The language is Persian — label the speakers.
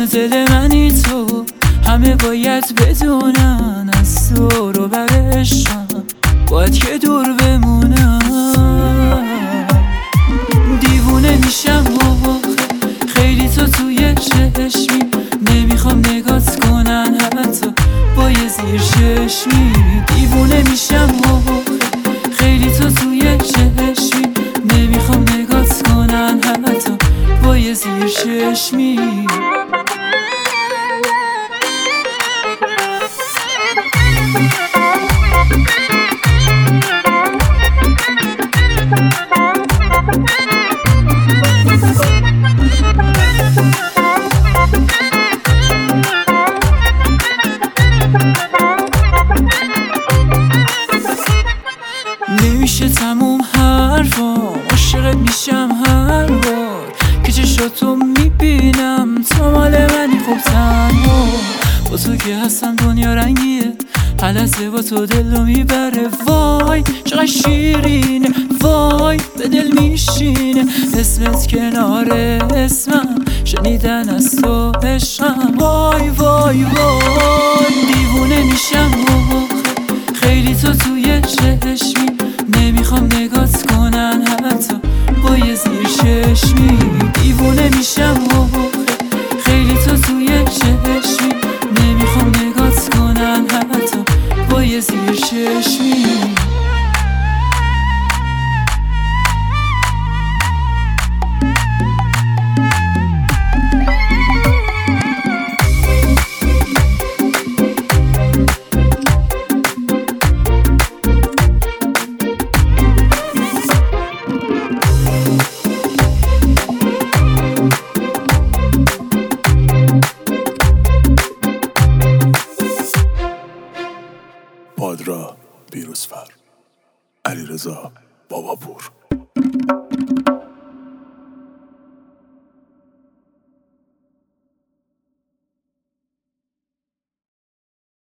Speaker 1: دل منی تو، همه باید بدونن از تو رو برشم باید که دور بمونم. دیوونه میشم خیلی تو توی چشمی، نمیخوام نگات کنن حتی با یه زیر چشمی. دیوونه میشم خیلی تو توی چشمی، نمیخوام نگات کنن حتی با یه زیر چشمی. نمیشه تموم حرفام، عاشقت میشم هر بار که چشاتو میبینم تو مال منی. خب تنها با تو که هستم دنیا رنگیه، هر لحظه با تو دلو میبره. وای چقدر شیرینه، وای به دل میشینه اسمت کنار اسمم، شنیدن از تو عشقم. وای وای وای دیوونه میشم خیلی تو توی چشمی، نمیخوام نگات کنن حتی با یه زیر چشمی. دیوونه میشم خیلی تو توی چشمی، نمیخوام نگات کنن حتی با یه زیر چشمی.
Speaker 2: پادرا پیروزفر، علیرضا باباپور.